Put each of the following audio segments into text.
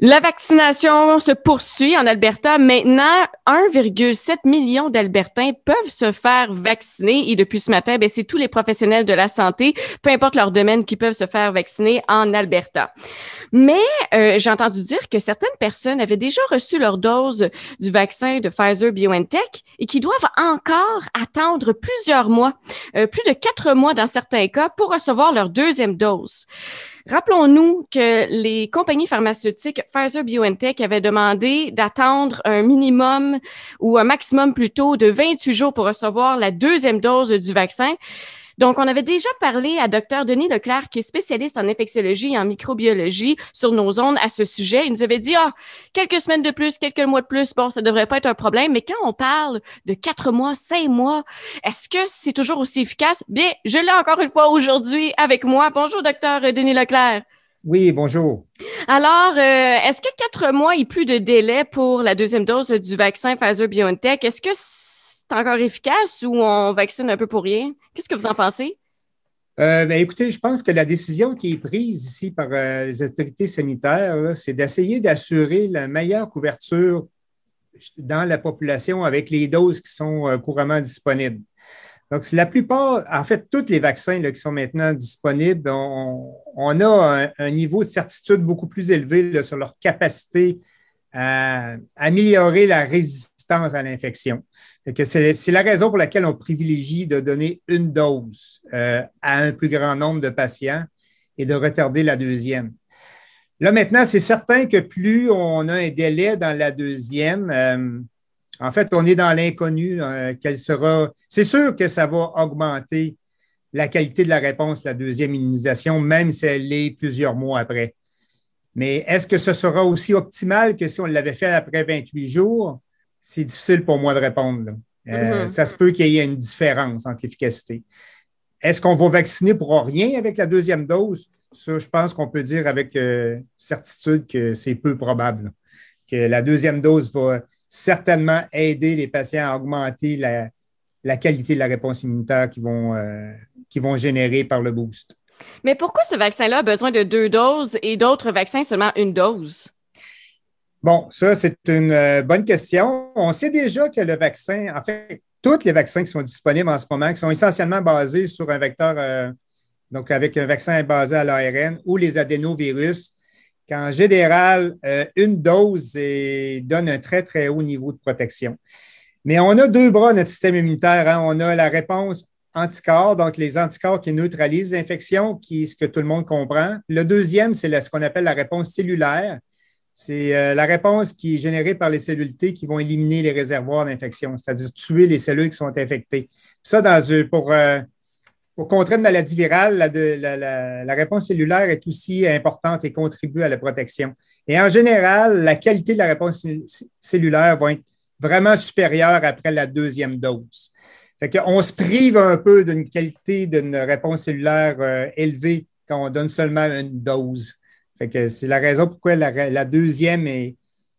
La vaccination se poursuit en Alberta. Maintenant, 1,7 million d'Albertains peuvent se faire vacciner et depuis ce matin, c'est tous les professionnels de la santé, peu importe leur domaine, qui peuvent se faire vacciner en Alberta. Mais j'ai entendu dire que certaines personnes avaient déjà reçu leur dose du vaccin de Pfizer-BioNTech et qui doivent encore attendre plusieurs mois, plus de 4 mois dans certains cas, pour recevoir leur deuxième dose. Rappelons-nous que les compagnies pharmaceutiques Pfizer-BioNTech avaient demandé d'attendre un minimum ou un maximum plutôt de 28 jours pour recevoir la deuxième dose du vaccin. Donc, on avait déjà parlé à Dr. Denis Leclerc, qui est spécialiste en infectiologie et en microbiologie sur nos ondes à ce sujet. Il nous avait dit, quelques semaines de plus, quelques mois de plus, bon, ça devrait pas être un problème. Mais quand on parle de 4 mois, 5 mois, est-ce que c'est toujours aussi efficace? Bien, je l'ai encore une fois aujourd'hui avec moi. Bonjour, Dr. Denis Leclerc. Oui, bonjour. Alors, est-ce que 4 mois et plus de délai pour la deuxième dose du vaccin Pfizer-BioNTech, est-ce que c'est encore efficace ou on vaccine un peu pour rien? Qu'est-ce que vous en pensez? Écoutez, je pense que la décision qui est prise ici par les autorités sanitaires, là, c'est d'essayer d'assurer la meilleure couverture dans la population avec les doses qui sont couramment disponibles. Donc, la plupart, en fait, tous les vaccins là, qui sont maintenant disponibles, on a un niveau de certitude beaucoup plus élevé là, sur leur capacité à améliorer la résistance à l'infection. C'est la raison pour laquelle on privilégie de donner une dose à un plus grand nombre de patients et de retarder la deuxième. Là, maintenant, c'est certain que plus on a un délai dans la deuxième, en fait, on est dans l'inconnu. Quelle sera. C'est sûr que ça va augmenter la qualité de la réponse, la deuxième immunisation, même si elle est plusieurs mois après. Mais est-ce que ce sera aussi optimal que si on l'avait fait après 28 jours? C'est difficile pour moi de répondre. Ça se peut qu'il y ait une différence entre l'efficacité. Est-ce qu'on va vacciner pour rien avec la deuxième dose? Ça, je pense qu'on peut dire avec certitude que c'est peu probable. Que la deuxième dose va certainement aider les patients à augmenter la qualité de la réponse immunitaire qu'ils vont générer par le boost. Mais pourquoi ce vaccin-là a besoin de 2 doses et d'autres vaccins seulement une dose? Bon, ça, c'est une bonne question. On sait déjà que le vaccin, en fait, tous les vaccins qui sont disponibles en ce moment, qui sont essentiellement basés sur un vecteur, donc avec un vaccin basé à l'ARN ou les adénovirus, qu'en général, une dose donne un très, très haut niveau de protection. Mais on a deux bras, notre système immunitaire. Hein. On a la réponse anticorps, donc les anticorps qui neutralisent l'infection, qui est ce que tout le monde comprend. Le deuxième, c'est ce qu'on appelle la réponse cellulaire. C'est la réponse qui est générée par les cellules T qui vont éliminer les réservoirs d'infection, c'est-à-dire tuer les cellules qui sont infectées. Ça, pour contrer une maladie virale, la réponse cellulaire est aussi importante et contribue à la protection. Et en général, la qualité de la réponse cellulaire va être vraiment supérieure après la deuxième dose. Fait qu'on se prive un peu d'une qualité d'une réponse cellulaire élevée quand on donne seulement une dose. Fait que c'est la raison pourquoi la deuxième est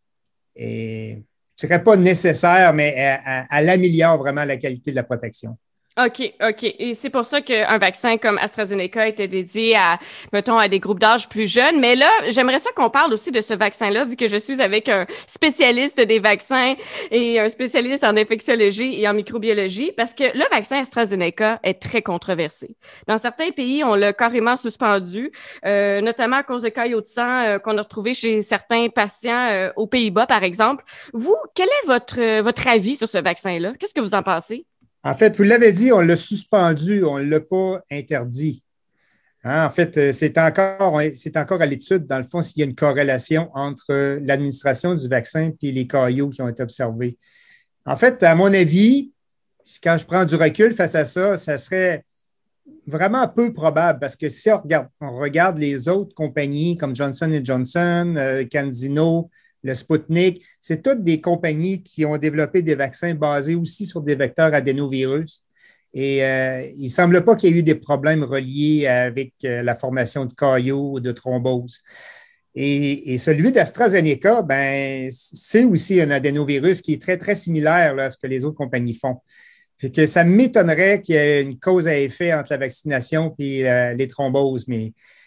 je ne dirais pas nécessaire, mais elle améliore vraiment la qualité de la protection. OK. Et c'est pour ça qu'un vaccin comme AstraZeneca était dédié à, mettons, à des groupes d'âge plus jeunes. Mais là, j'aimerais ça qu'on parle aussi de ce vaccin-là, vu que je suis avec un spécialiste des vaccins et un spécialiste en infectiologie et en microbiologie, parce que le vaccin AstraZeneca est très controversé. Dans certains pays, on l'a carrément suspendu, notamment à cause de caillots de sang qu'on a retrouvés chez certains patients aux Pays-Bas, par exemple. Vous, quel est votre avis sur ce vaccin-là? Qu'est-ce que vous en pensez? En fait, vous l'avez dit, on l'a suspendu, on ne l'a pas interdit. Hein, en fait, c'est encore à l'étude, dans le fond, s'il y a une corrélation entre l'administration du vaccin et les caillots qui ont été observés. En fait, à mon avis, quand je prends du recul face à ça, ça serait vraiment peu probable parce que si on regarde les autres compagnies comme Johnson & Johnson, CanSino, le Sputnik, c'est toutes des compagnies qui ont développé des vaccins basés aussi sur des vecteurs adénovirus. Et il ne semble pas qu'il y ait eu des problèmes reliés avec la formation de caillots ou de thrombose. Et celui d'AstraZeneca, c'est aussi un adénovirus qui est très, très similaire là, à ce que les autres compagnies font. Fait que ça m'étonnerait qu'il y ait une cause à effet entre la vaccination et les thromboses, mais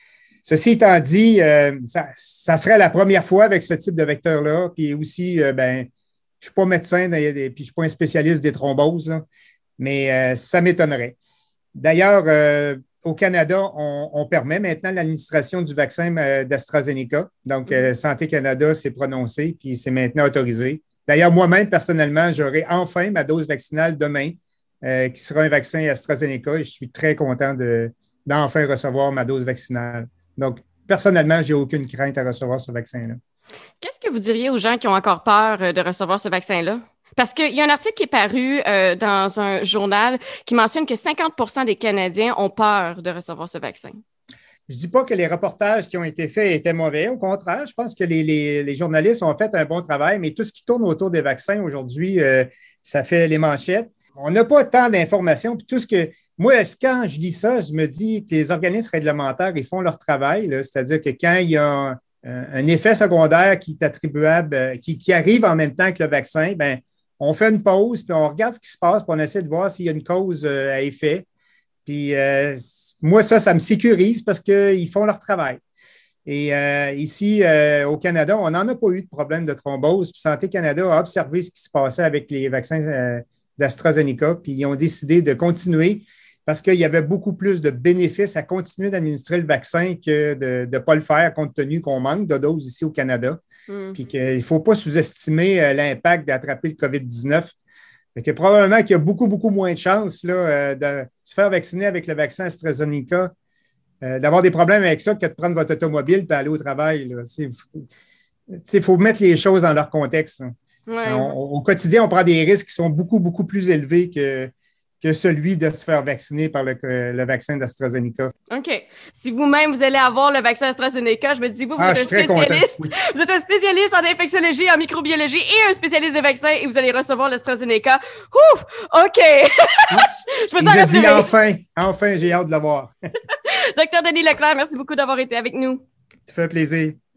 Ceci étant dit, ça serait la première fois avec ce type de vecteur-là. Puis aussi, je ne suis pas médecin, puis je ne suis pas un spécialiste des thromboses, là, mais ça m'étonnerait. D'ailleurs, au Canada, on permet maintenant l'administration du vaccin d'AstraZeneca. Donc, Santé Canada s'est prononcé, puis c'est maintenant autorisé. D'ailleurs, moi-même, personnellement, j'aurai enfin ma dose vaccinale demain, qui sera un vaccin AstraZeneca, et je suis très content d'enfin recevoir ma dose vaccinale. Donc, personnellement, je n'ai aucune crainte à recevoir ce vaccin-là. Qu'est-ce que vous diriez aux gens qui ont encore peur de recevoir ce vaccin-là? Parce qu'il y a un article qui est paru dans un journal qui mentionne que 50% des Canadiens ont peur de recevoir ce vaccin. Je ne dis pas que les reportages qui ont été faits étaient mauvais. Au contraire, je pense que les journalistes ont fait un bon travail, mais tout ce qui tourne autour des vaccins aujourd'hui, ça fait les manchettes. On n'a pas tant d'informations. Puis tout ce que moi, quand je dis ça, je me dis que les organismes réglementaires, ils font leur travail. C'est-à-dire que quand il y a un effet secondaire qui est attribuable, qui arrive en même temps que le vaccin, ben, on fait une pause, puis on regarde ce qui se passe, puis on essaie de voir s'il y a une cause à effet. Puis moi, ça me sécurise parce qu'ils font leur travail. Et ici, au Canada, on n'en a pas eu de problème de thrombose. Puis Santé Canada a observé ce qui se passait avec les vaccins d'AstraZeneca, puis ils ont décidé de continuer parce qu'il y avait beaucoup plus de bénéfices à continuer d'administrer le vaccin que de ne pas le faire compte tenu qu'on manque de doses ici au Canada. Puis qu'il ne faut pas sous-estimer l'impact d'attraper le COVID-19. Fait que probablement qu'il y a beaucoup, beaucoup moins de chances là, de se faire vacciner avec le vaccin AstraZeneca, d'avoir des problèmes avec ça que de prendre votre automobile et aller au travail. Il faut mettre les choses dans leur contexte. Ouais. Au quotidien, on prend des risques qui sont beaucoup, beaucoup plus élevés que celui de se faire vacciner par le vaccin d'AstraZeneca. OK. Si vous-même, vous allez avoir le vaccin AstraZeneca, je me dis, vous êtes un spécialiste. Oui. Vous êtes un spécialiste en infectiologie, en microbiologie et un spécialiste des vaccins et vous allez recevoir l'AstraZeneca. Ouf! OK. je me sens rassurée. Enfin, j'ai hâte de l'avoir. Docteur Denis Leclerc, merci beaucoup d'avoir été avec nous. Ça fait plaisir.